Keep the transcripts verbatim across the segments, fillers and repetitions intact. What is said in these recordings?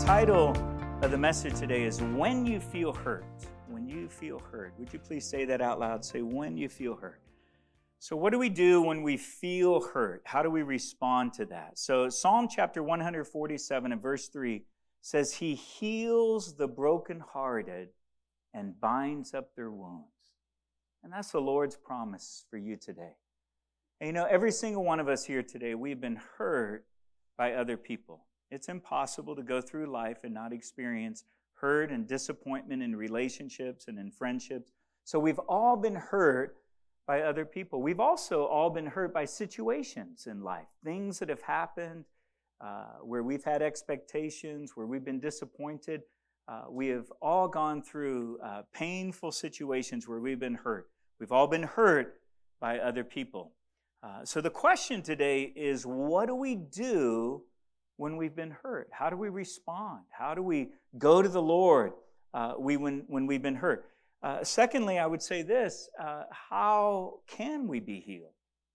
title of the message today is When You Feel Hurt. When you feel hurt. Would you please say that out loud? Say, when you feel hurt. So what do we do when we feel hurt? How do we respond to that? So Psalm chapter one forty-seven and verse three says, He heals the brokenhearted and binds up their wounds. And that's the Lord's promise for you today. And you know, every single one of us here today, we've been hurt by other people. It's impossible to go through life and not experience hurt and disappointment in relationships and in friendships. So we've all been hurt by other people. We've also all been hurt by situations in life, things that have happened uh, where we've had expectations, where we've been disappointed. Uh, we have all gone through uh, painful situations where we've been hurt. We've all been hurt by other people. Uh, so the question today is, what do we do when we've been hurt? How do we respond? How do we go to the Lord uh, we when, when we've been hurt? Uh, secondly, I would say this, uh, how can we be healed?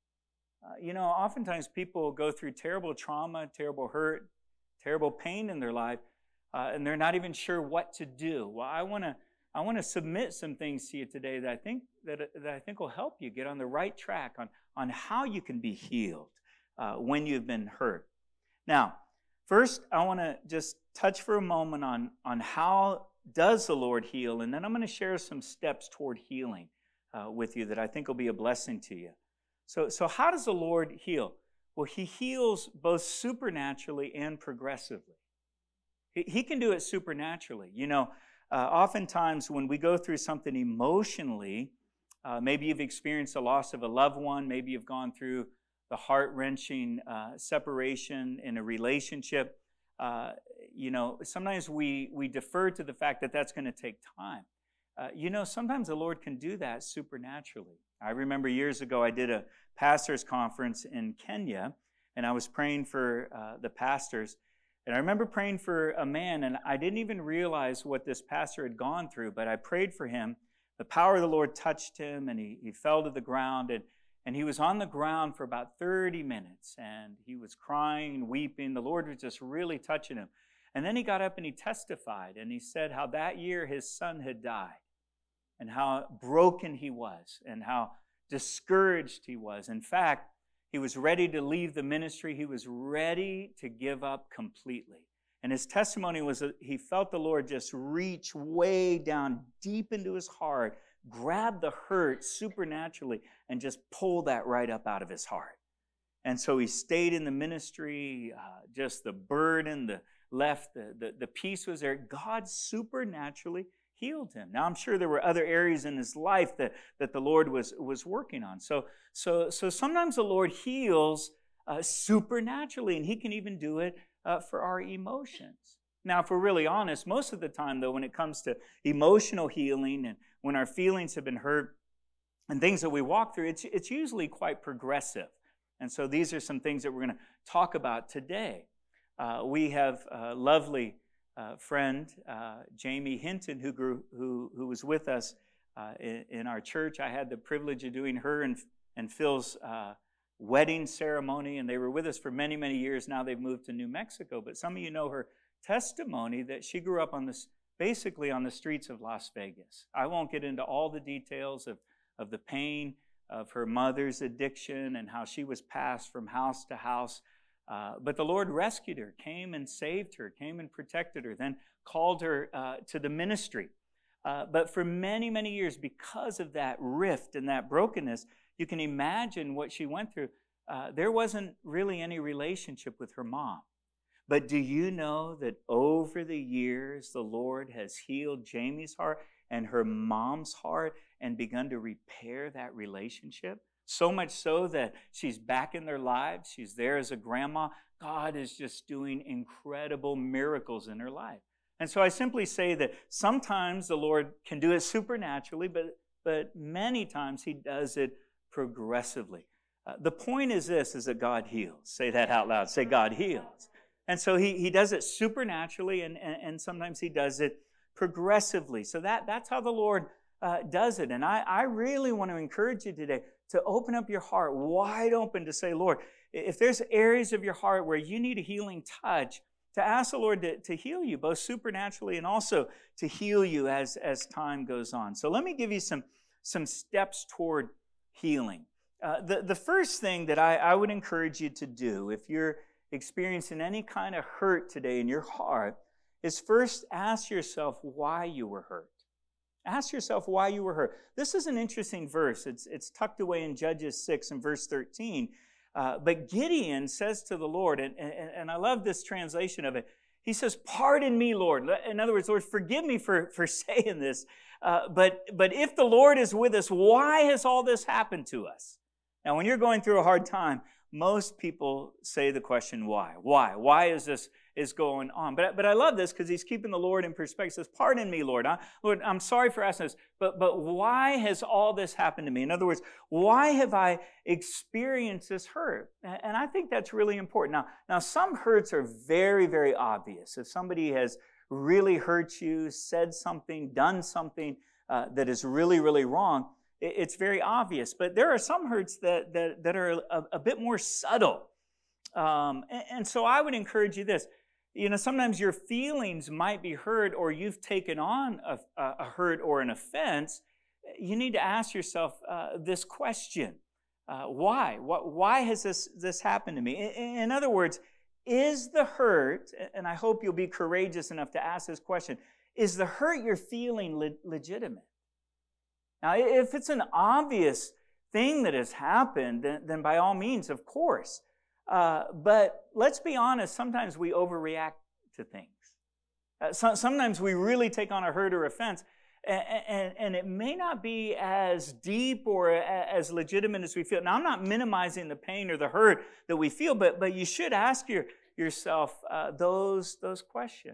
Uh, you know, oftentimes people go through terrible trauma, terrible hurt, terrible pain in their life, uh, and they're not even sure what to do. Well, I want to I want to submit some things to you today that I think that, that I think will help you get on the right track on, on how you can be healed uh, when you've been hurt. Now, first, I want to just touch for a moment on, on how does the Lord heal, and then I'm going to share some steps toward healing uh, with you that I think will be a blessing to you. So, so how does the Lord heal? Well, He heals both supernaturally and progressively. He, he can do it supernaturally. You know, uh, oftentimes when we go through something emotionally, uh, maybe you've experienced the loss of a loved one, maybe you've gone through the heart-wrenching uh, separation in a relationship. Uh, you know, sometimes we, we defer to the fact that that's going to take time. Uh, you know, sometimes the Lord can do that supernaturally. I remember years ago I did a pastor's conference in Kenya, and I was praying for uh, the pastors. And I remember praying for a man, and I didn't even realize what this pastor had gone through, but I prayed for him. The power of the Lord touched him, and he, he fell to the ground, and And he was on the ground for about thirty minutes, and he was crying and weeping. The Lord was just really touching him. And then he got up and he testified, and he said how that year his son had died, and how broken he was, and how discouraged he was. In fact, he was ready to leave the ministry. He was ready to give up completely. And his testimony was that he felt the Lord just reach way down deep into his heart, grab the hurt supernaturally, and just pull that right up out of his heart. And so he stayed in the ministry, uh, just the burden, the left, the, the, the peace was there. God supernaturally healed him. Now, I'm sure there were other areas in his life that, that the Lord was, was working on. So, so, so sometimes the Lord heals uh, supernaturally, and He can even do it uh, for our emotions. Now, if we're really honest, most of the time, though, when it comes to emotional healing and when our feelings have been hurt and things that we walk through, it's, it's usually quite progressive. And so these are some things that we're going to talk about today. Uh, we have a lovely uh, friend, uh, Jamie Hinton, who grew, who, who was with us uh, in, in our church. I had the privilege of doing her and, and Phil's uh, wedding ceremony, and they were with us for many, many years. Now they've moved to New Mexico. But some of you know her testimony that she grew up on this, basically on the streets of Las Vegas. I won't get into all the details of, of the pain of her mother's addiction and how she was passed from house to house. Uh, but the Lord rescued her, came and saved her, came and protected her, then called her uh, to the ministry. Uh, but for many, many years, because of that rift and that brokenness, you can imagine what she went through. Uh, there wasn't really any relationship with her mom. But do you know that over the years, the Lord has healed Jamie's heart and her mom's heart and begun to repair that relationship? So much so that she's back in their lives. She's there as a grandma. God is just doing incredible miracles in her life. And so I simply say that sometimes the Lord can do it supernaturally, but, but many times He does it progressively. Uh, the point is this, is that God heals. Say that out loud. Say, God heals. And so he, he does it supernaturally, and, and, and sometimes He does it progressively. So that, that's how the Lord uh, does it. And I, I really want to encourage you today to open up your heart wide open to say, Lord, if there's areas of your heart where you need a healing touch, to ask the Lord to, to heal you, both supernaturally and also to heal you as, as time goes on. So let me give you some, some steps toward healing. Uh, the, the first thing that I, I would encourage you to do if you're experiencing any kind of hurt today in your heart is first ask yourself why you were hurt. Ask yourself why you were hurt. This is an interesting verse. It's, it's tucked away in Judges six and verse thirteen. Uh, but Gideon says to the Lord, and, and, and I love this translation of it, he says, pardon me, Lord. In other words, Lord, forgive me for, for saying this. Uh, but, but if the Lord is with us, why has all this happened to us? Now, when you're going through a hard time, most people say the question, why? Why? Why is this is going on? But, but I love this because he's keeping the Lord in perspective. He says, pardon me, Lord. I, Lord, I'm sorry for asking this, but, but why has all this happened to me? In other words, why have I experienced this hurt? And I think that's really important. Now, now some hurts are very, very obvious. If somebody has really hurt you, said something, done something uh, that is really, really wrong, it's very obvious. But there are some hurts that, that, that are a, a bit more subtle. Um, and, and so I would encourage you this. You know, sometimes your feelings might be hurt or you've taken on a, a hurt or an offense. You need to ask yourself uh, this question. Uh, why? What, why has this, this happened to me? In, in other words, is the hurt, and I hope you'll be courageous enough to ask this question, is the hurt you're feeling le- legitimate? Now, if it's an obvious thing that has happened, then, then by all means, of course. Uh, but let's be honest, sometimes we overreact to things. Uh, so, sometimes we really take on a hurt or offense, and, and, and it may not be as deep or a, as legitimate as we feel. Now, I'm not minimizing the pain or the hurt that we feel, but, but you should ask your, yourself uh, those, those questions.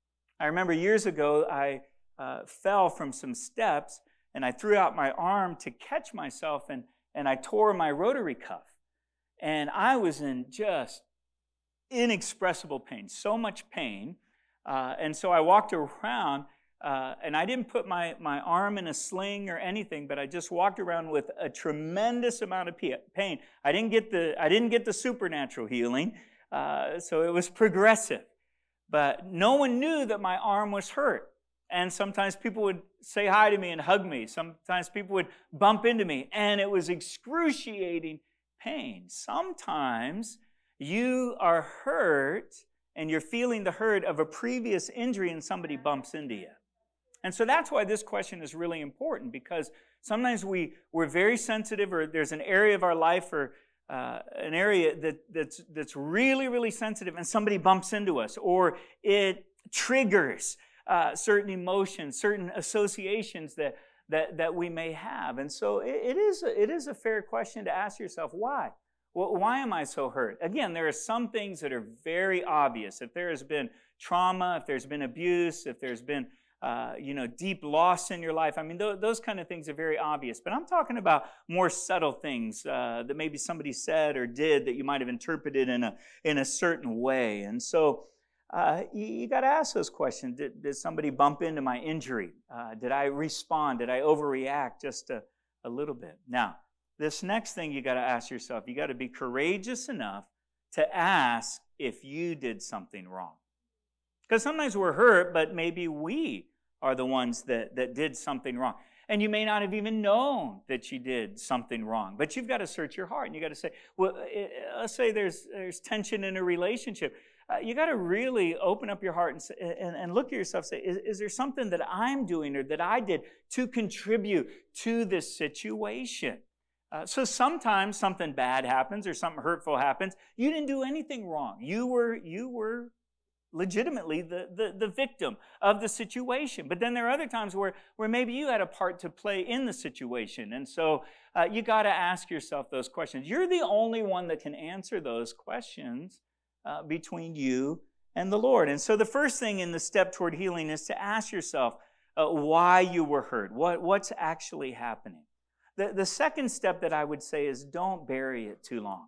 I remember years ago, I uh, fell from some steps, and I threw out my arm to catch myself, and, and I tore my rotary cuff. And I was in just inexpressible pain, so much pain. Uh, and so I walked around, uh, and I didn't put my, my arm in a sling or anything, but I just walked around with a tremendous amount of pain. I didn't get the, I didn't get the supernatural healing, uh, so it was progressive. But no one knew that my arm was hurt. And sometimes people would say hi to me and hug me. Sometimes people would bump into me, and it was excruciating pain. Sometimes you are hurt, and you're feeling the hurt of a previous injury, and somebody bumps into you. And so that's why this question is really important, because sometimes we, we're very sensitive, or there's an area of our life or uh, an area that, that's, that's really, really sensitive, and somebody bumps into us, or it triggers Uh, certain emotions, certain associations that, that, that we may have. And so it, it, is, it is a fair question to ask yourself, why? Well, why am I so hurt? Again, there are some things that are very obvious. If there has been trauma, if there's been abuse, if there's been uh, you know, deep loss in your life, I mean, th- those kind of things are very obvious. But I'm talking about more subtle things uh, that maybe somebody said or did that you might have interpreted in a, in a certain way. And so Uh, you, you got to ask those questions. Did, did somebody bump into my injury? Uh, did I respond? Did I overreact just a, a little bit? Now, this next thing you got to ask yourself, you got to be courageous enough to ask if you did something wrong. Because sometimes we're hurt, but maybe we are the ones that, that did something wrong. And you may not have even known that you did something wrong. But you've got to search your heart, and you got to say, well, let's say there's, there's tension in a relationship. Uh, you got to really open up your heart and, and, and look at yourself and say, is, is there something that I'm doing or that I did to contribute to this situation? Uh, so sometimes something bad happens or something hurtful happens. You didn't do anything wrong. You were, you were legitimately the, the, the victim of the situation. But then there are other times where, where maybe you had a part to play in the situation. And so uh, you got to ask yourself those questions. You're the only one that can answer those questions Uh, between you and the Lord. And so the first thing in the step toward healing is to ask yourself uh, why you were hurt, what, what's actually happening. The, the second step that I would say is don't bury it too long.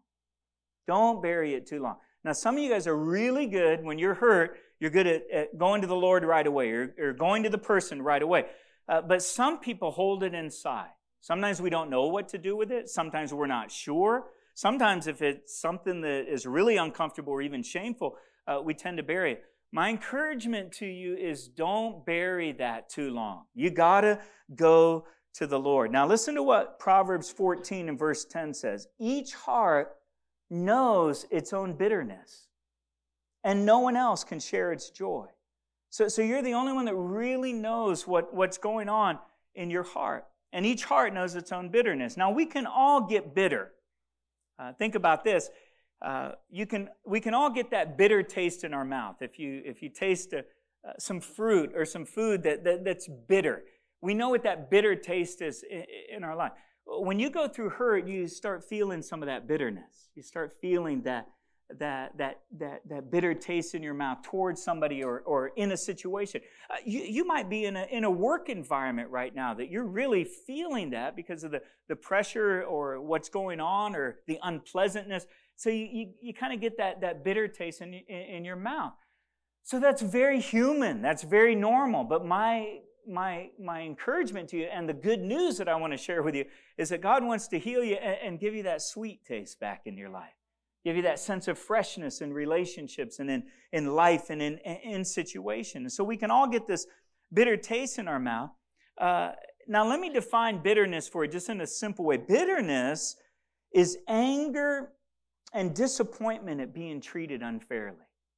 Don't bury it too long. Now, some of you guys are really good when you're hurt, you're good at, at going to the Lord right away or, or going to the person right away. Uh, but some people hold it inside. Sometimes we don't know what to do with it. Sometimes we're not sure. Sometimes if it's something that is really uncomfortable or even shameful, uh, we tend to bury it. My encouragement to you is don't bury that too long. You got to go to the Lord. Now listen to what Proverbs fourteen and verse ten says. Each heart knows its own bitterness, and no one else can share its joy. So, so you're the only one that really knows what, what's going on in your heart. And each heart knows its own bitterness. Now, we can all get bitter. Uh, think about this. Uh, you can, we can all get that bitter taste in our mouth. If you, if you taste a, uh, some fruit or some food that, that, that's bitter, we know what that bitter taste is in, in our life. When you go through hurt, you start feeling some of that bitterness. You start feeling that that that that that bitter taste in your mouth towards somebody or or in a situation. Uh, you you might be in a in a work environment right now that you're really feeling that because of the the pressure or what's going on or the unpleasantness. So you you, you kind of get that that bitter taste in, in in your mouth. So that's very human. That's very normal. But my my my encouragement to you and the good news that I want to share with you is that God wants to heal you and, and give you that sweet taste back in your life. Give you that sense of freshness in relationships and in, in life and in, in situations. So we can all get this bitter taste in our mouth. Uh, now let me define bitterness for you just in a simple way. Bitterness is anger and disappointment at being treated unfairly.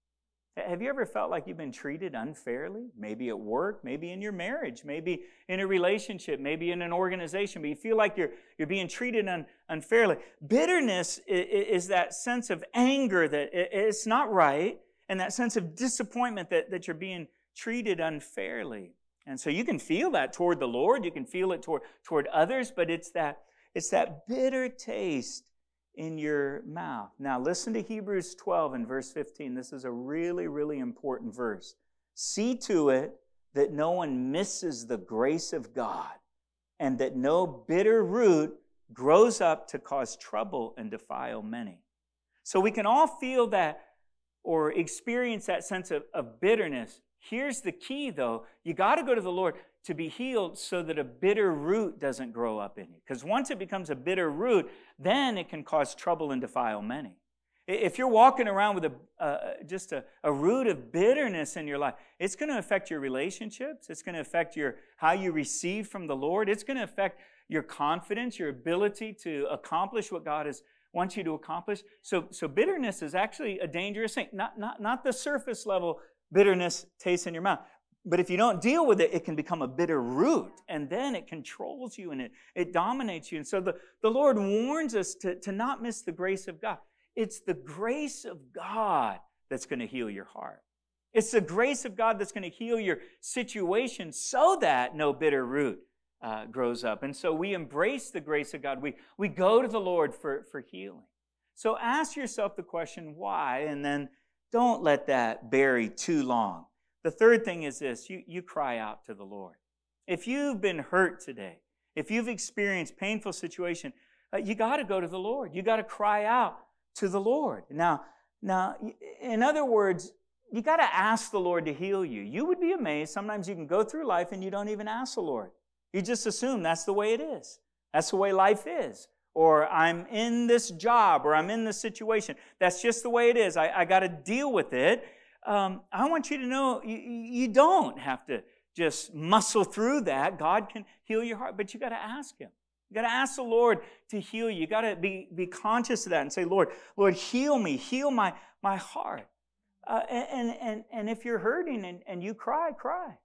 Have you ever felt like you've been treated unfairly? Maybe at work, maybe in your marriage, maybe in a relationship, maybe in an organization, but you feel like you're, you're being treated un, unfairly. Bitterness is, is that sense of anger that it's not right, and that sense of disappointment that, that you're being treated unfairly. And so you can feel that toward the Lord, you can feel it toward, toward others, but it's that, it's that bitter taste in your mouth. Now listen to Hebrews twelve and verse fifteen. This is a really, really important verse. See to it that no one misses the grace of God and that no bitter root grows up to cause trouble and defile many. So we can all feel that or experience that sense of, of bitterness. Here's the key though. You got to go to the Lord to be healed so that a bitter root doesn't grow up in you. Because once it becomes a bitter root, then it can cause trouble and defile many. If you're walking around with a uh, just a, a root of bitterness in your life, it's going to affect your relationships. It's going to affect your how you receive from the Lord. It's going to affect your confidence, your ability to accomplish what God has wants you to accomplish. So, so bitterness is actually a dangerous thing. Not, not, not the surface level bitterness tastes in your mouth. But if you don't deal with it, it can become a bitter root, and then it controls you and it, it dominates you. And so the, the Lord warns us to, to not miss the grace of God. It's the grace of God that's going to heal your heart. It's the grace of God that's going to heal your situation so that no bitter root uh, grows up. And so we embrace the grace of God. We, we go to the Lord for, for healing. So ask yourself the question, why? And then don't let that bury too long. The third thing is this, you, you cry out to the Lord. If you've been hurt today, if you've experienced painful situation, uh, you got to go to the Lord. You got to cry out to the Lord. Now, now, in other words, you got to ask the Lord to heal you. You would be amazed. Sometimes you can go through life and you don't even ask the Lord. You just assume that's the way it is. That's the way life is. Or I'm in this job, or I'm in this situation. That's just the way it is. I, I got to deal with it. Um, I want you to know you, you don't have to just muscle through that. God can heal your heart, but you got to ask Him. You got to ask the Lord to heal you. You got to be, be conscious of that and say, Lord, Lord, heal me, heal my, my heart. Uh, and, and, and if you're hurting and, and you cry, cry.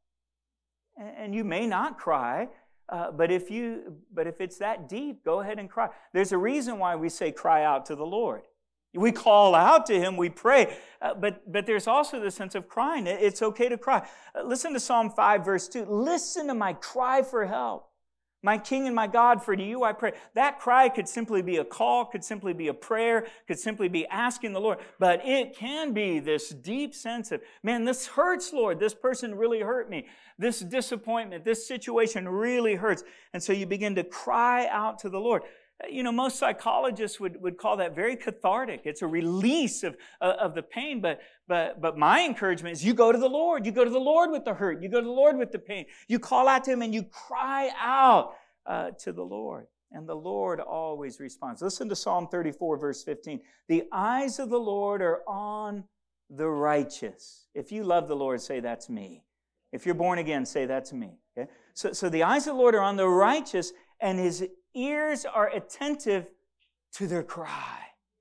And, and you may not cry, uh, but if you, but if it's that deep, go ahead and cry. There's a reason why we say cry out to the Lord. We call out to Him, we pray, uh, but, but there's also the sense of crying. It's okay to cry. Uh, listen to Psalm five, verse two. Listen to my cry for help. My King and my God, for to you I pray. That cry could simply be a call, could simply be a prayer, could simply be asking the Lord, but it can be this deep sense of, man, this hurts, Lord. This person really hurt me. This disappointment, this situation really hurts. And so you begin to cry out to the Lord. You know, most psychologists would, would call that very cathartic. It's a release of, uh, of the pain. But, but, but my encouragement is you go to the Lord. You go to the Lord with the hurt. You go to the Lord with the pain. You call out to Him and you cry out uh, to the Lord. And the Lord always responds. Listen to Psalm thirty-four, verse fifteen. The eyes of the Lord are on the righteous. If you love the Lord, say, that's me. If you're born again, say, that's me. Okay? So, so the eyes of the Lord are on the righteous, and his ears are attentive to their cry.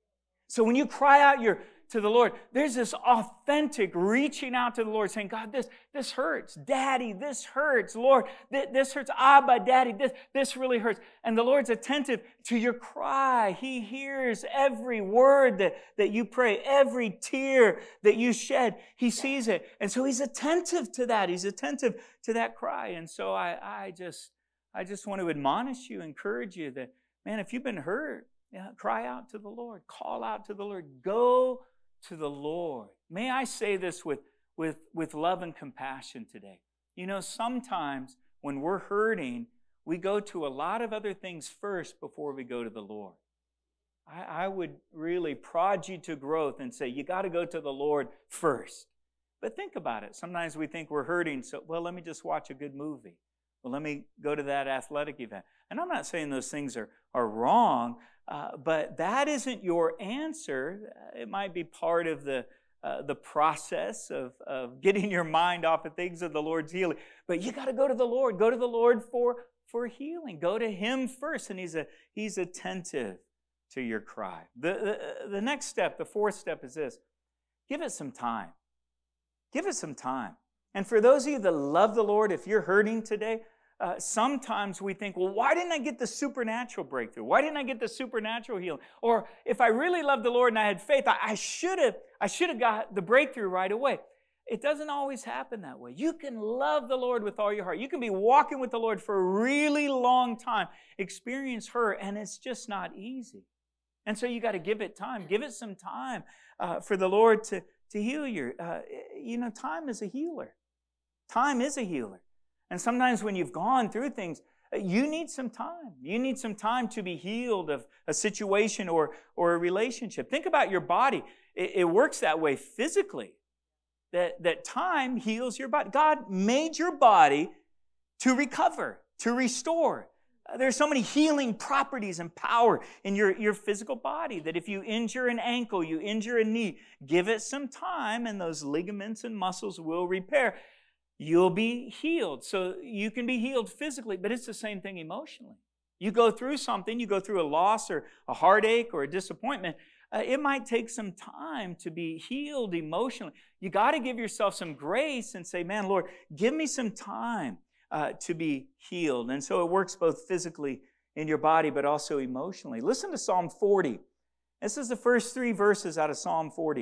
So when you cry out your to the Lord, there's this authentic reaching out to the Lord saying, God, this, this hurts. Daddy, this hurts. Lord, th- this hurts. Abba, Daddy, this, this really hurts. And the Lord's attentive to your cry. He hears every word that, that you pray, every tear that you shed. He sees it. And so he's attentive to that. He's attentive to that cry. And so I, I just, I just want to admonish you, encourage you that, man, if you've been hurt, yeah, cry out to the Lord. Call out to the Lord. Go to the Lord. May I say this with, with, with love and compassion today. You know, sometimes when we're hurting, we go to a lot of other things first before we go to the Lord. I, I would really prod you to growth and say, you got to go to the Lord first. But think about it. Sometimes we think we're hurting, so, well, let me just watch a good movie. Well, let me go to that athletic event. And I'm not saying those things are, are wrong, Uh, but that isn't your answer. It might be part of the uh, the process of, of getting your mind off of things of the Lord's healing. But you got to go to the Lord. Go to the Lord for, for healing. Go to Him first, and He's a He's attentive to your cry. The, the, the next step, the fourth step is this. Give it some time. Give it some time. And for those of you that love the Lord, if you're hurting today, Uh, sometimes we think, well, why didn't I get the supernatural breakthrough? Why didn't I get the supernatural healing? Or if I really loved the Lord and I had faith, I, I should have I should have got the breakthrough right away. It doesn't always happen that way. You can love the Lord with all your heart. You can be walking with the Lord for a really long time, experience her, and it's just not easy. And so you got to give it time. Give it some time uh, for the Lord to, to heal you. Uh, you know, time is a healer. Time is a healer. And sometimes when you've gone through things, you need some time. You need some time to be healed of a situation or, or a relationship. Think about your body. It, it works that way physically, that, that time heals your body. God made your body to recover, to restore. Uh, there's so many healing properties and power in your, your physical body that if you injure an ankle, you injure a knee, give it some time and those ligaments and muscles will repair. You'll be healed. So you can be healed physically, but it's the same thing emotionally. You go through something, you go through a loss or a heartache or a disappointment, uh, it might take some time to be healed emotionally. You got to give yourself some grace and say, man, Lord, give me some time uh, to be healed. And so it works both physically in your body, but also emotionally. Listen to Psalm forty. This is the first three verses out of Psalm forty.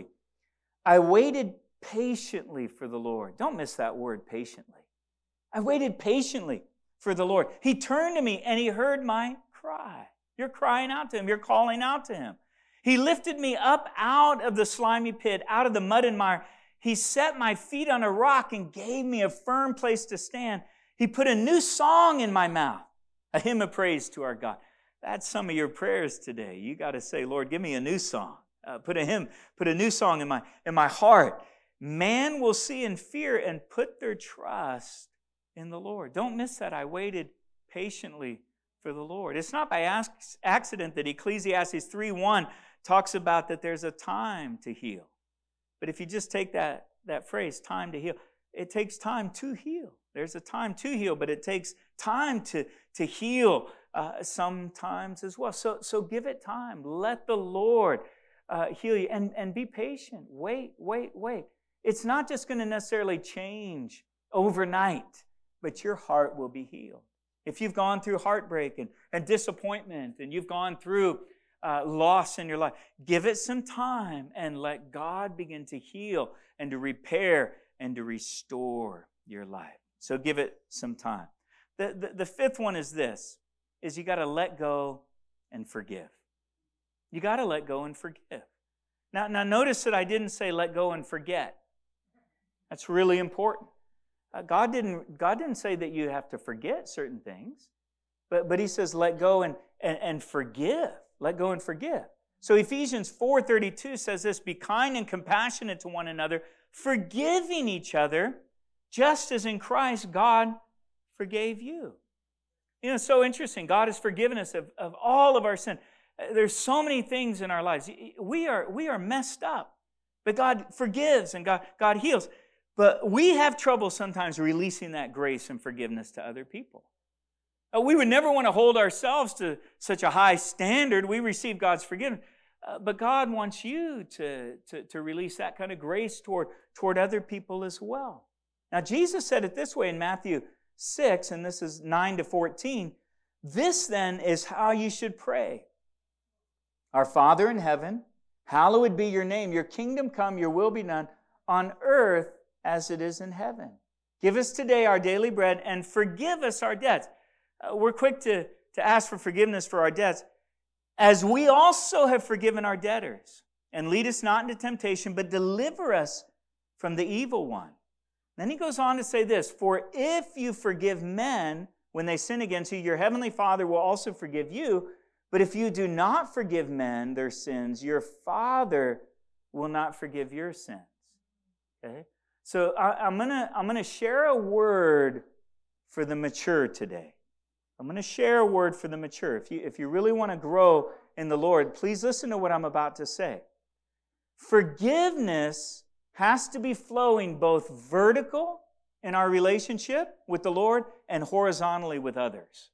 I waited patiently for the Lord. Don't miss that word, patiently. I waited patiently for the Lord. He turned to me and He heard my cry. You're crying out to Him. You're calling out to Him. He lifted me up out of the slimy pit, out of the mud and mire. He set my feet on a rock and gave me a firm place to stand. He put a new song in my mouth, a hymn of praise to our God. That's some of your prayers today. You got to say, Lord, give me a new song. Uh, put a hymn, put a new song in my, in my heart. Man will see and fear and put their trust in the Lord. Don't miss that. I waited patiently for the Lord. It's not by accident that Ecclesiastes three one talks about that there's a time to heal. But if you just take that, that phrase, time to heal, it takes time to heal. There's a time to heal, but it takes time to, to heal uh, sometimes as well. So, so give it time. Let the Lord uh, heal you and, and be patient. Wait, wait, wait. It's not just going to necessarily change overnight, but your heart will be healed. If you've gone through heartbreak and, and disappointment and you've gone through uh, loss in your life, give it some time and let God begin to heal and to repair and to restore your life. So give it some time. The, the, the fifth one is this, is you got to let go and forgive. You got to let go and forgive. Now, now notice that I didn't say let go and forget. That's really important. Uh, God didn't, God didn't say that you have to forget certain things, but, but He says let go and, and, and forgive. Let go and forgive. So Ephesians four thirty-two says this, be kind and compassionate to one another, forgiving each other, just as in Christ God forgave you. You know, it's so interesting. God has forgiven us of, of all of our sin. There's so many things in our lives. We are, we are messed up. But God forgives and God, God heals. But we have trouble sometimes releasing that grace and forgiveness to other people. Uh, we would never want to hold ourselves to such a high standard. We receive God's forgiveness. Uh, but God wants you to, to, to release that kind of grace toward, toward other people as well. Now, Jesus said it this way in Matthew six, and this is nine to fourteen. This then is how you should pray. Our Father in heaven, hallowed be your name. Your kingdom come, your will be done on earth as it is in heaven. Give us today our daily bread and forgive us our debts. Uh, we're quick to, to ask for forgiveness for our debts, as we also have forgiven our debtors. And lead us not into temptation, but deliver us from the evil one. Then he goes on to say this, for if you forgive men when they sin against you, your heavenly Father will also forgive you. But if you do not forgive men their sins, your Father will not forgive your sins. Okay? So I, I'm gonna I'm gonna share a word for the mature today. I'm going to share a word for the mature. If you, if you really want to grow in the Lord, please listen to what I'm about to say. Forgiveness has to be flowing both vertical in our relationship with the Lord and horizontally with others.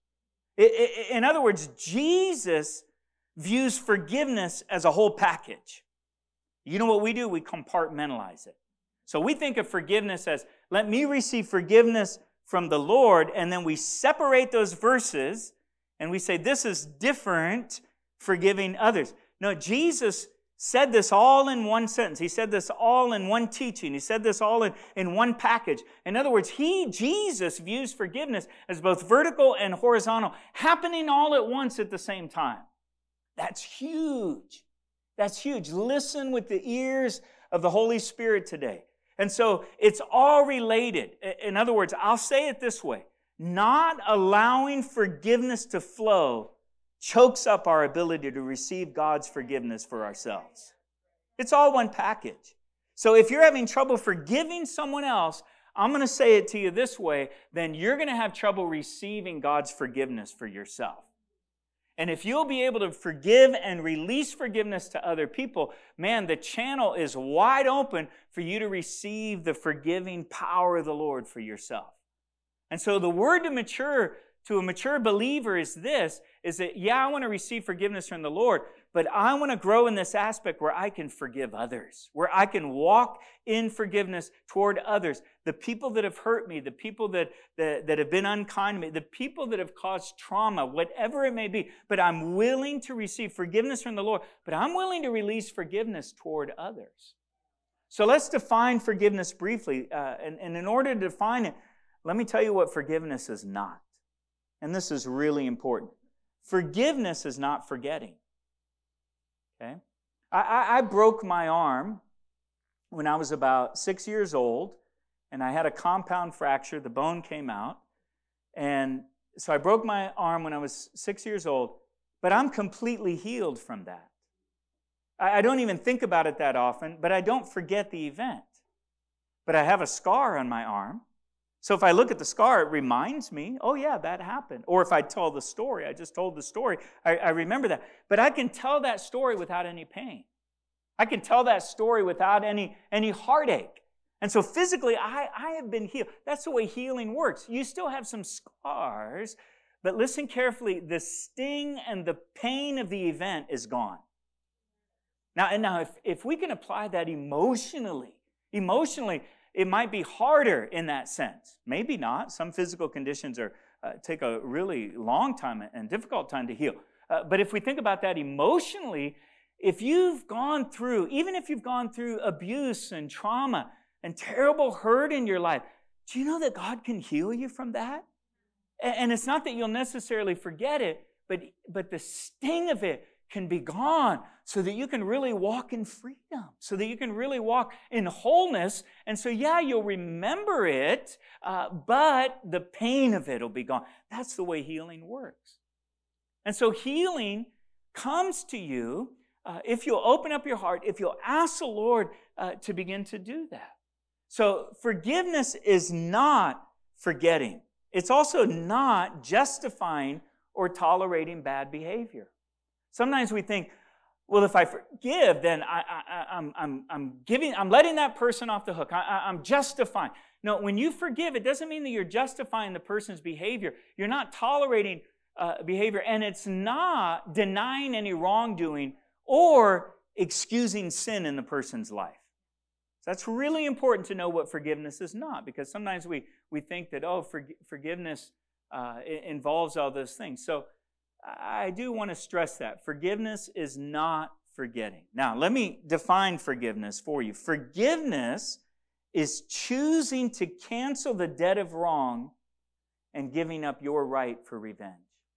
In other words, Jesus views forgiveness as a whole package. You know what we do? We compartmentalize it. So we think of forgiveness as, let me receive forgiveness from the Lord, and then we separate those verses and we say, this is different, forgiving others. No, Jesus said this all in one sentence. He said this all in one teaching. He said this all in, in one package. In other words, he, Jesus, views forgiveness as both vertical and horizontal, happening all at once at the same time. That's huge. That's huge. Listen with the ears of the Holy Spirit today. And so it's all related. In other words, I'll say it this way. Not allowing forgiveness to flow chokes up our ability to receive God's forgiveness for ourselves. It's all one package. So if you're having trouble forgiving someone else, I'm going to say it to you this way, then you're going to have trouble receiving God's forgiveness for yourself. And if you'll be able to forgive and release forgiveness to other people, man, the channel is wide open for you to receive the forgiving power of the Lord for yourself. And so the word to mature, to a mature believer is this, is that, yeah, I want to receive forgiveness from the Lord, but I want to grow in this aspect where I can forgive others, where I can walk in forgiveness toward others. The people that have hurt me, the people that, that, that have been unkind to me, the people that have caused trauma, whatever it may be, but I'm willing to receive forgiveness from the Lord, but I'm willing to release forgiveness toward others. So let's define forgiveness briefly. Uh, and, and in order to define it, let me tell you what forgiveness is not. And this is really important. Forgiveness is not forgetting. Okay? I, I, I broke my arm when I was about six years old, and I had a compound fracture. The bone came out. And so I broke my arm when I was six years old, but I'm completely healed from that. I, I don't even think about it that often, but I don't forget the event. But I have a scar on my arm. So if I look at the scar, it reminds me, oh yeah, that happened. Or if I tell the story, I just told the story, I, I remember that. But I can tell that story without any pain. I can tell that story without any, any heartache. And so physically, I, I have been healed. That's the way healing works. You still have some scars, but listen carefully, the sting and the pain of the event is gone. Now, and now if, if we can apply that emotionally, emotionally, it might be harder in that sense. Maybe not. Some physical conditions are uh, take a really long time and difficult time to heal. Uh, but if we think about that emotionally, if you've gone through, even if you've gone through abuse and trauma and terrible hurt in your life, do you know that God can heal you from that? And, and it's not that you'll necessarily forget it, but, but the sting of it can be gone so that you can really walk in freedom, so that you can really walk in wholeness. And so, yeah, you'll remember it, uh, but the pain of it will be gone. That's the way healing works. And so healing comes to you uh, if you'll open up your heart, if you'll ask the Lord uh, to begin to do that. So forgiveness is not forgetting. It's also not justifying or tolerating bad behavior. Sometimes we think, well, if I forgive, then I, I, I'm, I'm, I'm giving, I'm letting that person off the hook. I, I, I'm justifying. No, when you forgive, it doesn't mean that you're justifying the person's behavior. You're not tolerating uh, behavior, and it's not denying any wrongdoing or excusing sin in the person's life. So that's really important to know what forgiveness is not, because sometimes we, we think that, oh, for, forgiveness uh, involves all those things. So I do want to stress that. Forgiveness is not forgetting. Now, let me define forgiveness for you. Forgiveness is choosing to cancel the debt of wrong and giving up your right for revenge.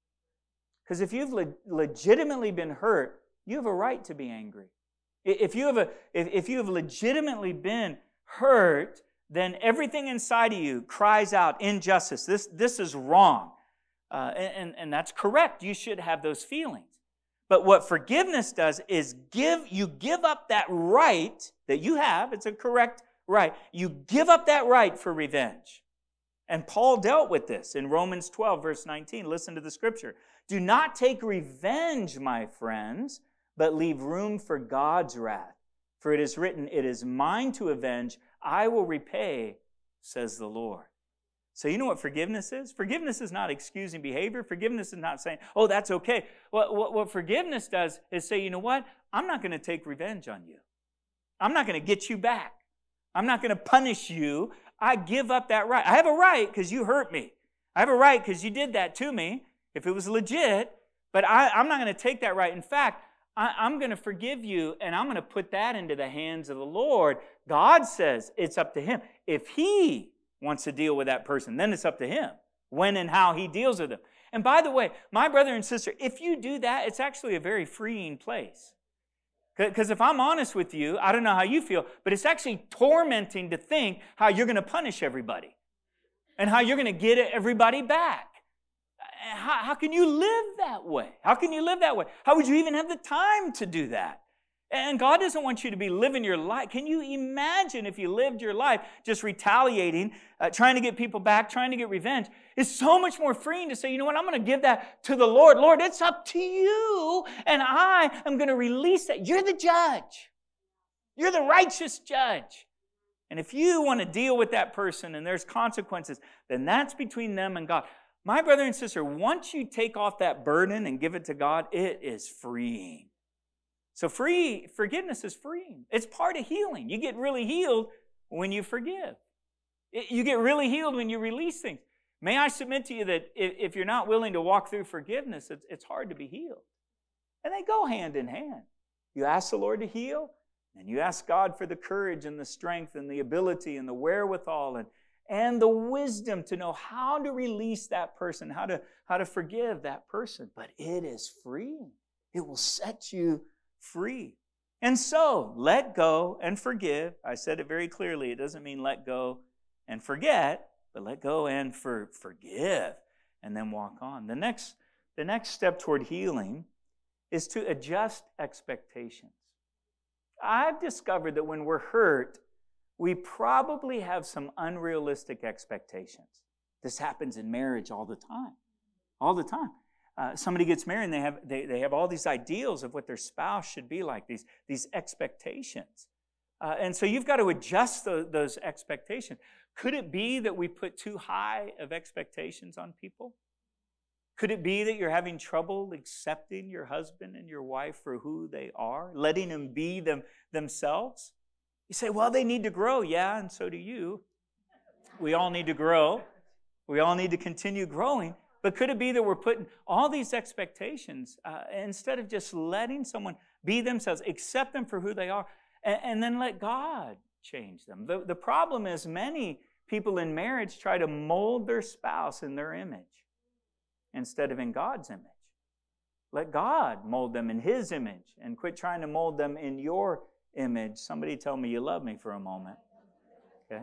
Because if you've le- legitimately been hurt, you have a right to be angry. If you have a, if, if you have legitimately been hurt, then everything inside of you cries out injustice. This, this is wrong. Uh, and, and that's correct. You should have those feelings. But what forgiveness does is give you give up that right that you have. It's a correct right. You give up that right for revenge. And Paul dealt with this in Romans twelve, verse nineteen. Listen to the scripture. Do not take revenge, my friends, but leave room for God's wrath. For it is written, it is mine to avenge, I will repay, says the Lord. So you know what forgiveness is? Forgiveness is not excusing behavior. Forgiveness is not saying, oh, that's okay. What, what, what forgiveness does is say, you know what? I'm not going to take revenge on you. I'm not going to get you back. I'm not going to punish you. I give up that right. I have a right because you hurt me. I have a right because you did that to me, if it was legit, but I, I'm not going to take that right. In fact, I, I'm going to forgive you, and I'm going to put that into the hands of the Lord. God says it's up to Him. If He wants to deal with that person, then it's up to Him when and how He deals with them. And by the way, my brother and sister, if you do that, it's actually a very freeing place. Because if I'm honest with you, I don't know how you feel, but it's actually tormenting to think how you're going to punish everybody and how you're going to get everybody back. How, how can you live that way? How can you live that way? How would you even have the time to do that? And God doesn't want you to be living your life. Can you imagine if you lived your life just retaliating, uh, trying to get people back, trying to get revenge? It's so much more freeing to say, you know what, I'm going to give that to the Lord. Lord, it's up to you, and I am going to release that. You're the judge. You're the righteous judge. And if you want to deal with that person and there's consequences, then that's between them and God. My brother and sister, once you take off that burden and give it to God, it is freeing. So free forgiveness is freeing. It's part of healing. You get really healed when you forgive. You get really healed when you release things. May I submit to you that if you're not willing to walk through forgiveness, it's hard to be healed. And they go hand in hand. You ask the Lord to heal, and you ask God for the courage and the strength and the ability and the wherewithal and, and the wisdom to know how to release that person, how to, how to forgive that person. But it is freeing. It will set you free. And so, let go and forgive. I said it very clearly. It doesn't mean let go and forget, but let go and for, forgive and then walk on. The next, the next step toward healing is to adjust expectations. I've discovered that when we're hurt, we probably have some unrealistic expectations. This happens in marriage all the time. All the time. Uh, somebody gets married and they have they, they have all these ideals of what their spouse should be like, these, these expectations. Uh, and so you've got to adjust the, those expectations. Could it be that we put too high of expectations on people? Could it be that you're having trouble accepting your husband and your wife for who they are, letting them be them themselves? You say, well, they need to grow. Yeah, and so do you. We all need to grow. We all need to continue growing. But could it be that we're putting all these expectations uh, instead of just letting someone be themselves, accept them for who they are, and, and then let God change them? The, the problem is many people in marriage try to mold their spouse in their image instead of in God's image. Let God mold them in His image and quit trying to mold them in your image. Somebody tell me you love me for a moment. Okay?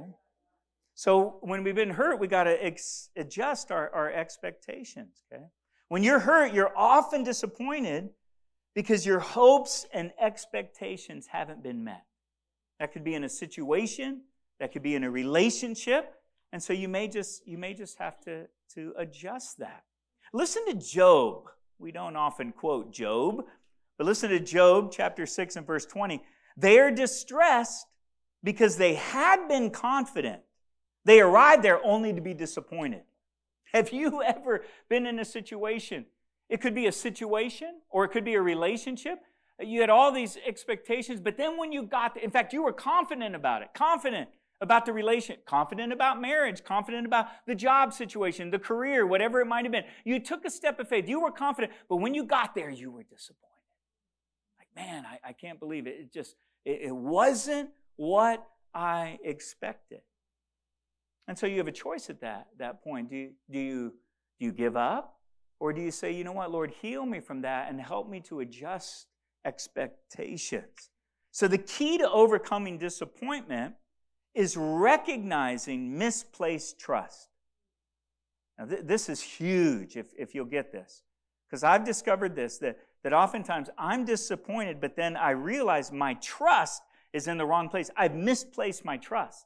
So when we've been hurt, we got to ex- adjust our, our expectations. Okay? When you're hurt, you're often disappointed because your hopes and expectations haven't been met. That could be in a situation, that could be in a relationship, and so you may just you may just have to, to adjust that. Listen to Job. We don't often quote Job, but listen to Job chapter six and verse twenty. They are distressed because they had been confident. They arrived there only to be disappointed. Have you ever been in a situation? It could be a situation or it could be a relationship. You had all these expectations, but then when you got there, in fact, you were confident about it, confident about the relation, confident about marriage, confident about the job situation, the career, whatever it might have been. You took a step of faith. You were confident, but when you got there, you were disappointed. Like, man, I, I can't believe it. It just, it, it wasn't what I expected. And so you have a choice at that, that point. Do you, do you, do you give up? Or do you say, you know what, Lord, heal me from that and help me to adjust expectations? So the key to overcoming disappointment is recognizing misplaced trust. Now, th- this is huge if, if you'll get this. Because I've discovered this, that, that oftentimes I'm disappointed, but then I realize my trust is in the wrong place. I've misplaced my trust.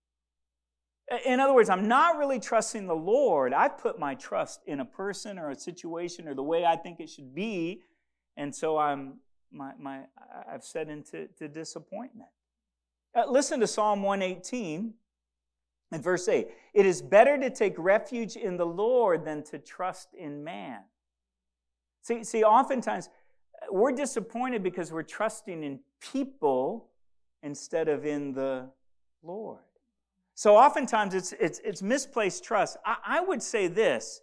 In other words, I'm not really trusting the Lord. I've put my trust in a person or a situation or the way I think it should be, and so I'm my my I've set into to disappointment. Uh, listen to Psalm one eighteen and verse eight. It is better to take refuge in the Lord than to trust in man. See, see, oftentimes we're disappointed because we're trusting in people instead of in the Lord. So oftentimes it's it's it's misplaced trust. I, I would say this,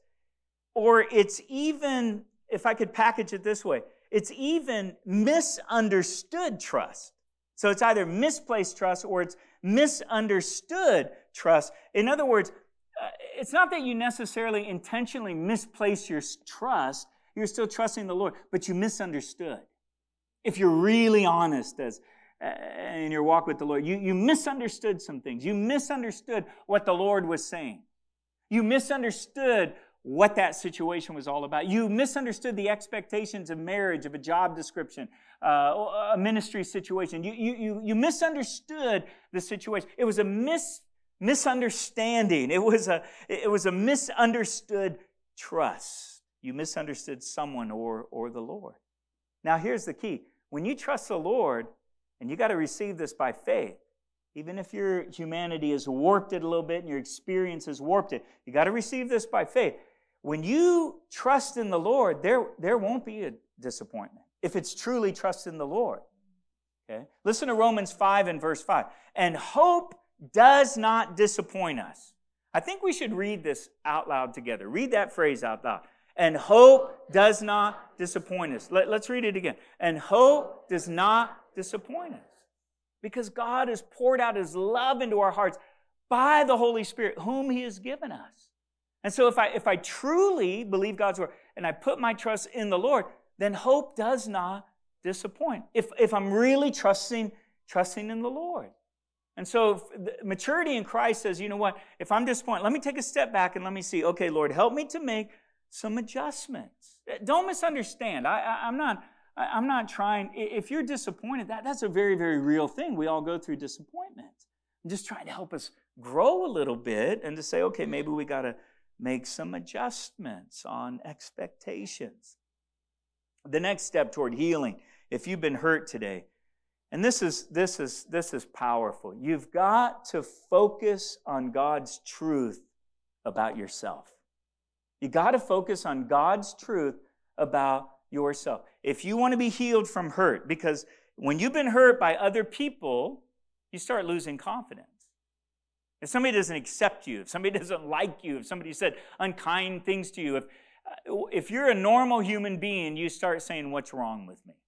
or it's even, if I could package it this way, it's even misunderstood trust. So it's either misplaced trust or it's misunderstood trust. In other words, uh, it's not that you necessarily intentionally misplace your trust. You're still trusting the Lord, but you misunderstood. If you're really honest as in your walk with the Lord, you, you misunderstood some things. You misunderstood what the Lord was saying. You misunderstood what that situation was all about. You misunderstood the expectations of marriage, of a job description, uh, a ministry situation. You, you, you, you misunderstood the situation. It was a mis, misunderstanding. It was a, it was a misunderstood trust. You misunderstood someone or, or the Lord. Now, here's the key. When you trust the Lord, and you got to receive this by faith. Even if your humanity has warped it a little bit and your experience has warped it, you got to receive this by faith. When you trust in the Lord, there, there won't be a disappointment if it's truly trust in the Lord. Okay? Listen to Romans five and verse five. And hope does not disappoint us. I think we should read this out loud together. Read that phrase out loud. And hope does not disappoint us. Let, let's read it again. And hope does not disappoint us. Because God has poured out His love into our hearts by the Holy Spirit, whom He has given us. And so if I, if I truly believe God's word and I put my trust in the Lord, then hope does not disappoint. If, if I'm really trusting, trusting in the Lord. And so maturity in Christ says, you know what, if I'm disappointed, let me take a step back and let me see, okay, Lord, help me to make some adjustments. Don't misunderstand. I, I, I'm not... I'm not trying, if you're disappointed, that, that's a very, very real thing. We all go through disappointment. I'm just trying to help us grow a little bit and to say, okay, maybe we got to make some adjustments on expectations. The next step toward healing, if you've been hurt today, and this is, this is, this is powerful. You've got to focus on God's truth about yourself. You got to focus on God's truth about yourself. If you want to be healed from hurt, because when you've been hurt by other people, you start losing confidence. If somebody doesn't accept you, if somebody doesn't like you, if somebody said unkind things to you, if, if you're a normal human being, you start saying, what's wrong with me?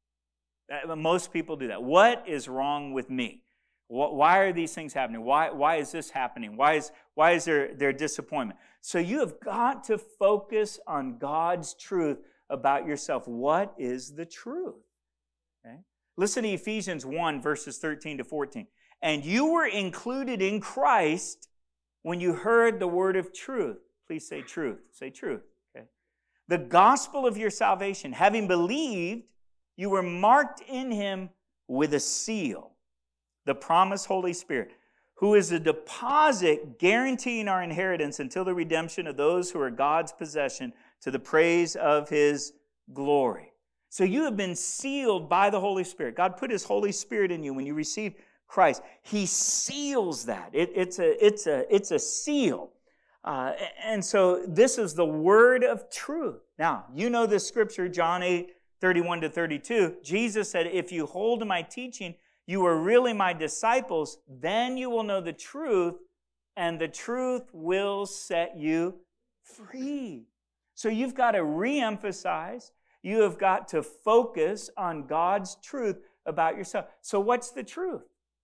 Most people do that. What is wrong with me? Why are these things happening? Why, why is this happening? Why is, why is there, there disappointment? So you have got to focus on God's truth about yourself. What is the truth? Okay? Listen to Ephesians one, verses thirteen to fourteen. And you were included in Christ when you heard the word of truth. Please say truth. Say truth. Okay? The gospel of your salvation. Having believed, you were marked in Him with a seal, the promised Holy Spirit, who is a deposit guaranteeing our inheritance until the redemption of those who are God's possession, to the praise of His glory. So you have been sealed by the Holy Spirit. God put His Holy Spirit in you when you received Christ. He seals that. It, it's, a, it's, a, it's a seal. Uh, and so this is the word of truth. Now, you know this scripture, John eight, thirty-one to thirty-two. Jesus said, if you hold to my teaching, you are really my disciples, then you will know the truth, and the truth will set you free. So you've got to re-emphasize. You have got to focus on God's truth about yourself. So what's the truth?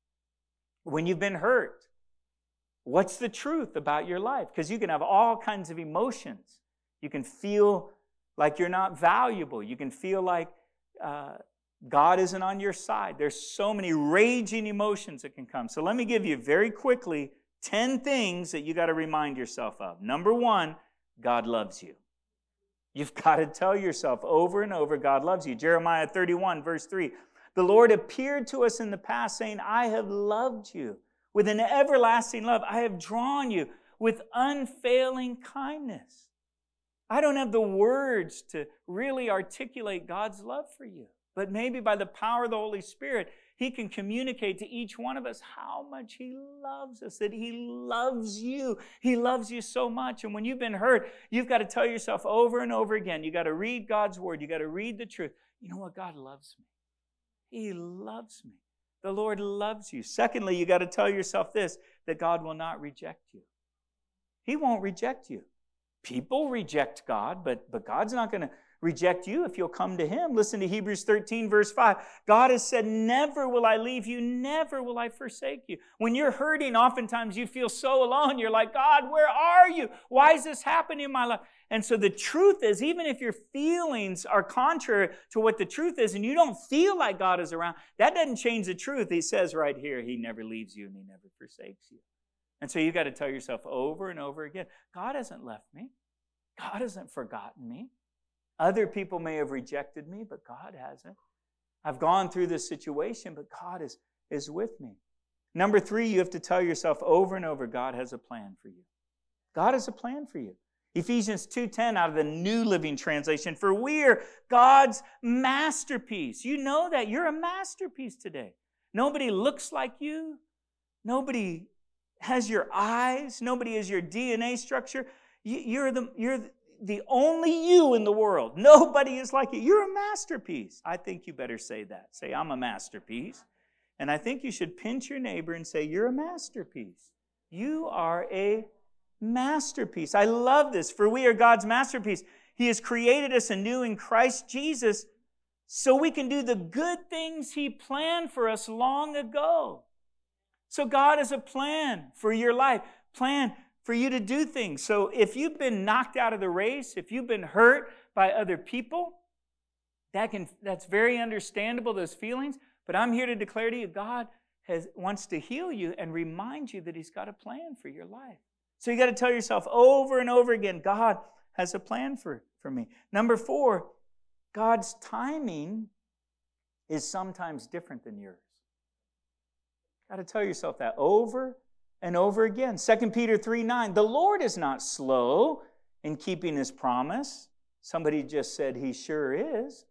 When you've been hurt, what's the truth about your life? Because you can have all kinds of emotions. You can feel like you're not valuable. You can feel like uh, God isn't on your side. There's so many raging emotions that can come. So let me give you very quickly ten things that you got to remind yourself of. Number one, God loves you. You've got to tell yourself over and over, God loves you. Jeremiah thirty-one, verse three. The Lord appeared to us in the past saying, I have loved you with an everlasting love. I have drawn you with unfailing kindness. I don't have the words to really articulate God's love for you. But maybe by the power of the Holy Spirit, He can communicate to each one of us how much He loves us, that He loves you. He loves you so much. And when you've been hurt, you've got to tell yourself over and over again, you've got to read God's word. You've got to read the truth. You know what? God loves me. He loves me. The Lord loves you. Secondly, you got to tell yourself this, that God will not reject you. He won't reject you. People reject God, but, but God's not going to reject you if you'll come to Him. Listen to Hebrews thirteen, verse five. God has said, never will I leave you, never will I forsake you. When you're hurting, oftentimes you feel so alone. You're like, God, where are you? Why is this happening in my life? And so the truth is, even if your feelings are contrary to what the truth is, and you don't feel like God is around, that doesn't change the truth. He says right here, He never leaves you and He never forsakes you. And so you've got to tell yourself over and over again, God hasn't left me. God hasn't forgotten me. Other people may have rejected me, but God hasn't. I've gone through this situation, but God is, is with me. Number three, you have to tell yourself over and over, God has a plan for you. God has a plan for you. Ephesians two ten out of the New Living Translation, for we are God's masterpiece. You know that. You're a masterpiece today. Nobody looks like you. Nobody has your eyes. Nobody has your D N A structure. You're the, you're the only you in the world. Nobody is like you. You're a masterpiece. I think you better say that. Say, I'm a masterpiece. And I think you should pinch your neighbor and say, you're a masterpiece. You are a masterpiece. I love this. For we are God's masterpiece. He has created us anew in Christ Jesus so we can do the good things He planned for us long ago. So God has a plan for your life. Plan for you to do things. So if you've been knocked out of the race, if you've been hurt by other people, that can that's very understandable, those feelings. But I'm here to declare to you, God has, wants to heal you and remind you that He's got a plan for your life. So you got to tell yourself over and over again, God has a plan for, for me. Number four, God's timing is sometimes different than yours. Got to tell yourself that over and over again. Second Peter three nine, the Lord is not slow in keeping His promise. Somebody just said He sure is.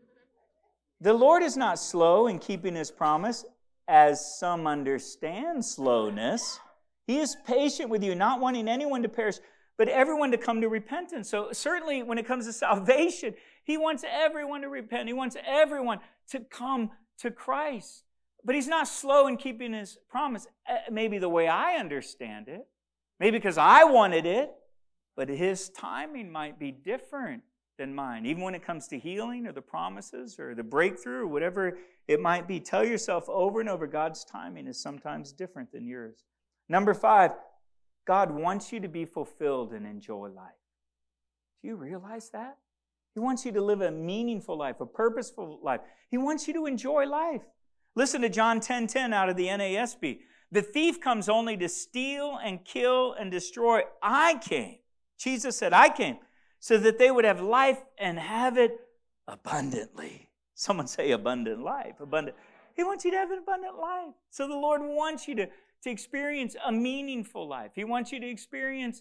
The Lord is not slow in keeping His promise, as some understand slowness. He is patient with you, not wanting anyone to perish, but everyone to come to repentance. So certainly when it comes to salvation, He wants everyone to repent. He wants everyone to come to Christ. But He's not slow in keeping His promise. Maybe the way I understand it. Maybe because I wanted it. But His timing might be different than mine. Even when it comes to healing or the promises or the breakthrough or whatever it might be. Tell yourself over and over, God's timing is sometimes different than yours. Number five, God wants you to be fulfilled and enjoy life. Do you realize that? He wants you to live a meaningful life, a purposeful life. He wants you to enjoy life. Listen to John ten ten out of the N A S B. The thief comes only to steal and kill and destroy. I came. Jesus said, I came so that they would have life and have it abundantly. Someone say abundant life. Abundant. He wants you to have an abundant life. So the Lord wants you to, to experience a meaningful life. He wants you to experience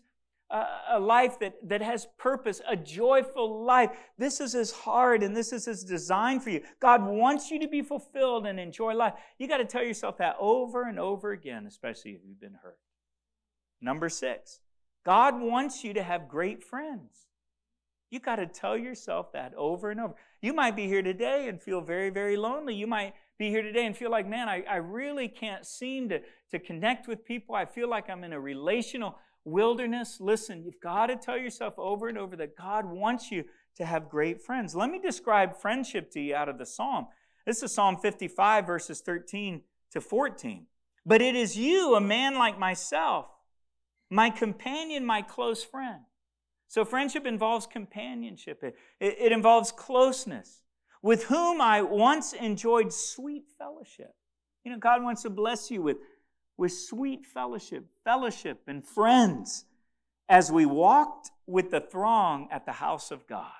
a, a life that, that has purpose, a joyful life. This is His heart and this is His design for you. God wants you to be fulfilled and enjoy life. You got to tell yourself that over and over again, especially if you've been hurt. Number six, God wants you to have great friends. You got to tell yourself that over and over. You might be here today and feel very, very lonely. You might be here today and feel like, man, I, I really can't seem to, to connect with people. I feel like I'm in a relational wilderness. Listen, you've got to tell yourself over and over that God wants you to have great friends. Let me describe friendship to you out of the Psalm. This is Psalm fifty-five, verses thirteen to fourteen. But it is you, a man like myself, my companion, my close friend. So friendship involves companionship. It, it, it involves closeness, with whom I once enjoyed sweet fellowship. You know, God wants to bless you with, with sweet fellowship, fellowship and friends as we walked with the throng at the house of God.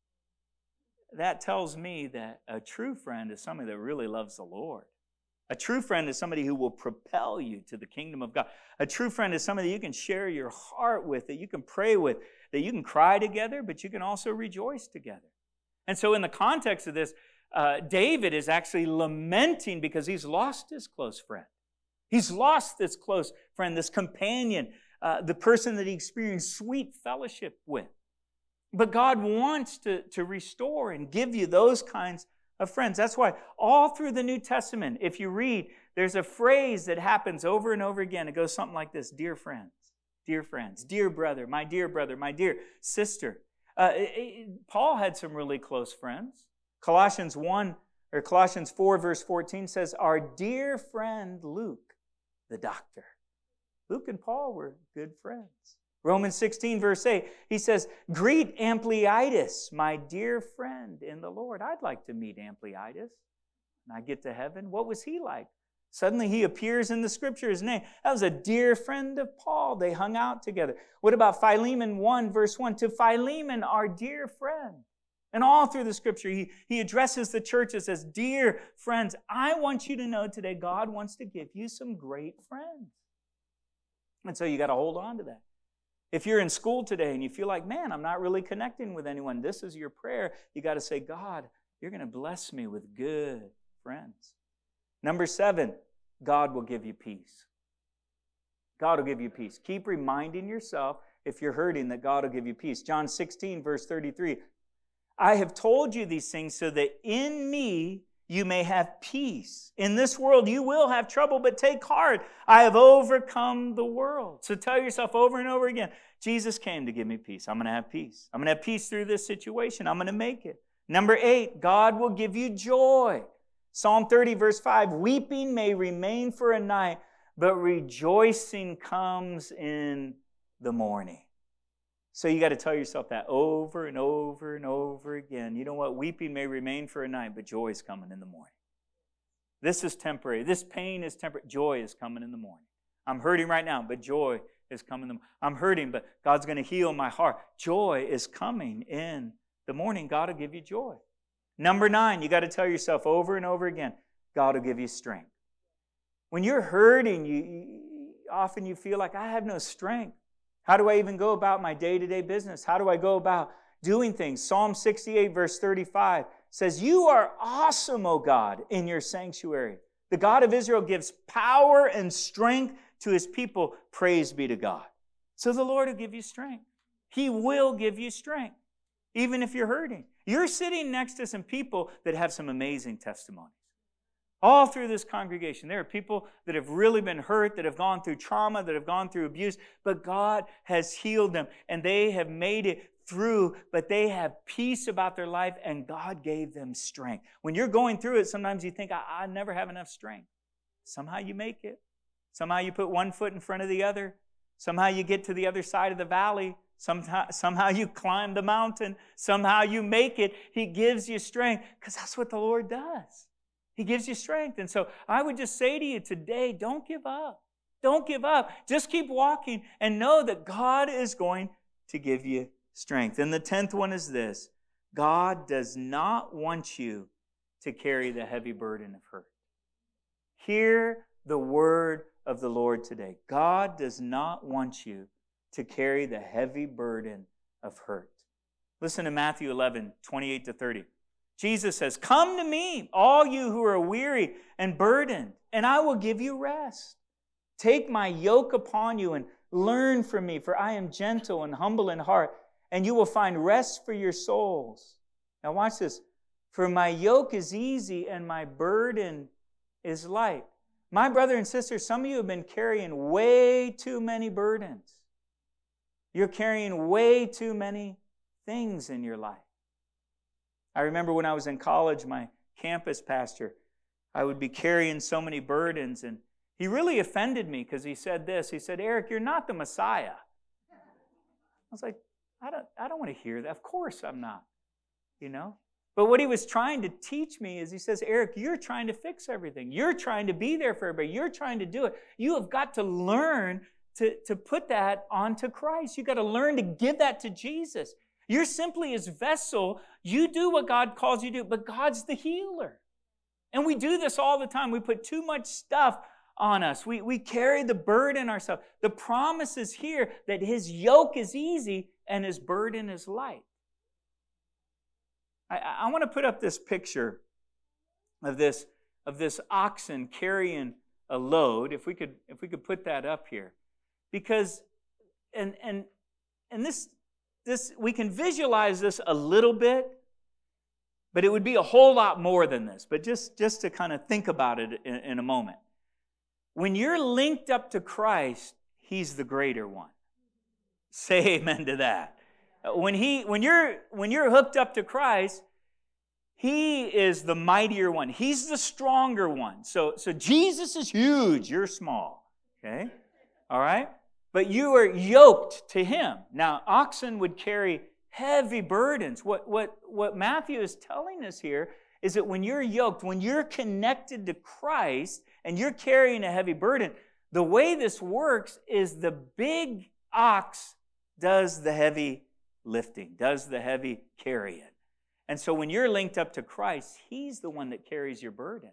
That tells me that a true friend is somebody that really loves the Lord. A true friend is somebody who will propel you to the kingdom of God. A true friend is somebody that you can share your heart with, that you can pray with, that you can cry together, but you can also rejoice together. And so in the context of this, uh, David is actually lamenting because he's lost his close friend. He's lost this close friend, this companion, uh, the person that he experienced sweet fellowship with. But God wants to, to restore and give you those kinds of friends. That's why all through the New Testament, if you read, there's a phrase that happens over and over again. It goes something like this: dear friends, dear friends, dear brother, my dear brother, my dear sister. Uh, it, it, Paul had some really close friends. Colossians one or Colossians four, verse fourteen says, our dear friend Luke, the doctor. Luke and Paul were good friends. Romans sixteen, verse eight, he says, greet Ampliatus, my dear friend in the Lord. I'd like to meet Ampliatus when I get to heaven. What was he like? Suddenly he appears in the scripture, his name. That was a dear friend of Paul. They hung out together. What about Philemon one, verse one? To Philemon, our dear friend. And all through the scripture, he, he addresses the churches as dear friends. I want you to know today, God wants to give you some great friends. And so you got to hold on to that. If you're in school today and you feel like, man, I'm not really connecting with anyone, this is your prayer. You got to say, God, you're going to bless me with good friends. Number seven, God will give you peace. God will give you peace. Keep reminding yourself, if you're hurting, that God will give you peace. John sixteen, verse thirty-three, I have told you these things so that in me you may have peace. In this world you will have trouble, but take heart. I have overcome the world. So tell yourself over and over again, Jesus came to give me peace. I'm going to have peace. I'm going to have peace through this situation. I'm going to make it. Number eight, God will give you joy. Psalm thirty, verse five, weeping may remain for a night, but rejoicing comes in the morning. So you got to tell yourself that over and over and over again. You know what? Weeping may remain for a night, but joy is coming in the morning. This is temporary. This pain is temporary. Joy is coming in the morning. I'm hurting right now, but joy is coming in the morning. I'm hurting, but God's going to heal my heart. Joy is coming in the morning. God will give you joy. Number nine, you got to tell yourself over and over again, God will give you strength. When you're hurting, you, you often you feel like, I have no strength. How do I even go about my day-to-day business? How do I go about doing things? Psalm sixty-eight, verse thirty-five says, you are awesome, O God, in your sanctuary. The God of Israel gives power and strength to His people. Praise be to God. So the Lord will give you strength. He will give you strength, even if you're hurting. You're sitting next to some people that have some amazing testimonies. All through this congregation, there are people that have really been hurt, that have gone through trauma, that have gone through abuse, but God has healed them, and they have made it through, but they have peace about their life, and God gave them strength. When you're going through it, sometimes you think, I, I never have enough strength. Somehow you make it. Somehow you put one foot in front of the other. Somehow you get to the other side of the valley. Somehow, somehow you climb the mountain. Somehow you make it. He gives you strength, because that's what the Lord does. He gives you strength. And so I would just say to you today, don't give up. Don't give up. Just keep walking and know that God is going to give you strength. And the tenth one is this: God does not want you to carry the heavy burden of hurt. Hear the word of the Lord today. God does not want you to carry the heavy burden of hurt. Listen to Matthew eleven, twenty-eight to thirty. Jesus says, "Come to me, all you who are weary and burdened, and I will give you rest. Take my yoke upon you and learn from me, for I am gentle and humble in heart, and you will find rest for your souls." Now watch this. "For my yoke is easy and my burden is light." My brother and sister, some of you have been carrying way too many burdens. You're carrying way too many things in your life. I remember when I was in college, my campus pastor, I would be carrying so many burdens, and he really offended me because he said this. He said, "Eric, you're not the Messiah." I was like, I don't, I don't want to hear that. Of course I'm not, you know. But what he was trying to teach me is he says, "Eric, you're trying to fix everything. You're trying to be there for everybody. You're trying to do it. You have got to learn to, to put that onto Christ. You've got to learn to give that to Jesus. You're simply his vessel. You do what God calls you to do, but God's the healer." And we do this all the time. We put too much stuff on us. We, we carry the burden ourselves. The promise is here that his yoke is easy and his burden is light. I, I want to put up this picture of this, of this oxen carrying a load. If we could, if we could put that up here. Because, and, and, and this, this, we can visualize this a little bit, but it would be a whole lot more than this. But just, just to kind of think about it in, in a moment. When you're linked up to Christ, he's the greater one. Say amen to that. When he, when you're, when you're hooked up to Christ, he is the mightier one. He's the stronger one. So, so Jesus is huge. You're small. Okay? All right? But you are yoked to him. Now, oxen would carry heavy burdens. What, what, what Matthew is telling us here is that when you're yoked, when you're connected to Christ and you're carrying a heavy burden, the way this works is the big ox does the heavy lifting, does the heavy carrying. And so when you're linked up to Christ, he's the one that carries your burden.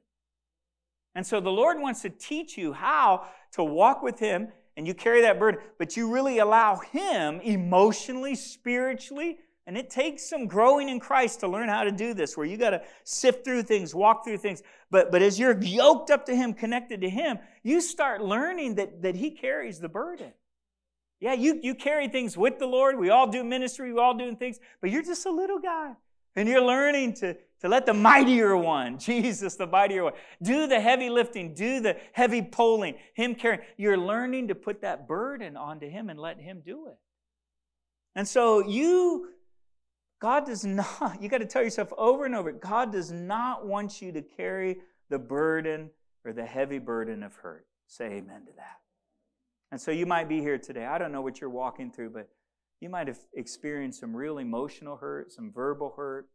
And so the Lord wants to teach you how to walk with him, and you carry that burden, but you really allow him emotionally, spiritually, and it takes some growing in Christ to learn how to do this, where you got to sift through things, walk through things. But, but as you're yoked up to him, connected to him, you start learning that, that he carries the burden. Yeah, you, you carry things with the Lord. We all do ministry. We all doing things. But you're just a little guy. And you're learning to, to let the mightier one, Jesus, the mightier one, do the heavy lifting, do the heavy pulling, him carrying. You're learning to put that burden onto him and let him do it. And so you, God does not, you got to tell yourself over and over, God does not want you to carry the burden or the heavy burden of hurt. Say amen to that. And so you might be here today. I don't know what you're walking through, but you might have experienced some real emotional hurt, some verbal hurt,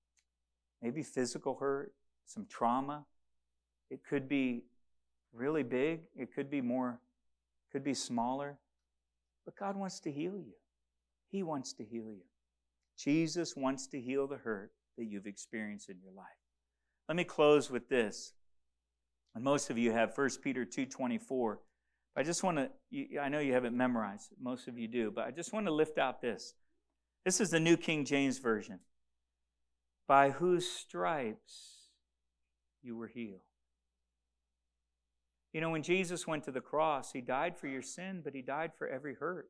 maybe physical hurt, some trauma. It could be really big. It could be more, could be smaller. But God wants to heal you. He wants to heal you. Jesus wants to heal the hurt that you've experienced in your life. Let me close with this. And most of you have First Peter two twenty-four. I just want to, I know you haven't memorized, most of you do, but I just want to lift out this. This is the New King James Version. By whose stripes you were healed. You know, when Jesus went to the cross, he died for your sin, but he died for every hurt.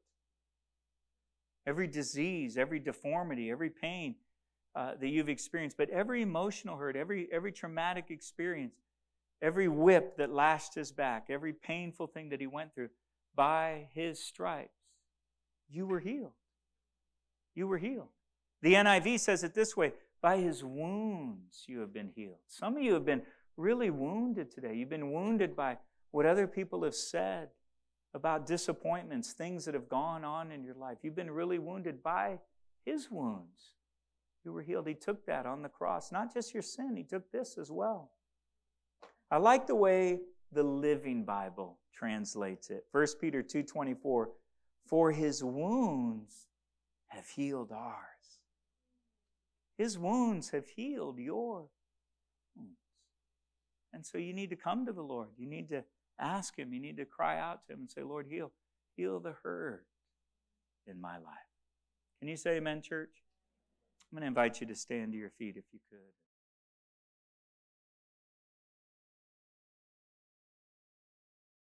Every disease, every deformity, every pain uh, that you've experienced, but every emotional hurt, every, every traumatic experience, every whip that lashed his back, every painful thing that he went through, by his stripes, you were healed. You were healed. The N I V says it this way, by his wounds you have been healed. Some of you have been really wounded today. You've been wounded by what other people have said about disappointments, things that have gone on in your life. You've been really wounded by his wounds. You were healed. He took that on the cross. Not just your sin, he took this as well. I like the way the Living Bible translates it. First Peter two twenty-four, for his wounds have healed ours. His wounds have healed your wounds. And so you need to come to the Lord. You need to ask him. You need to cry out to him and say, Lord, heal. Heal the hurt. in my life. Can you say amen, church? I'm going to invite you to stand to your feet if you could.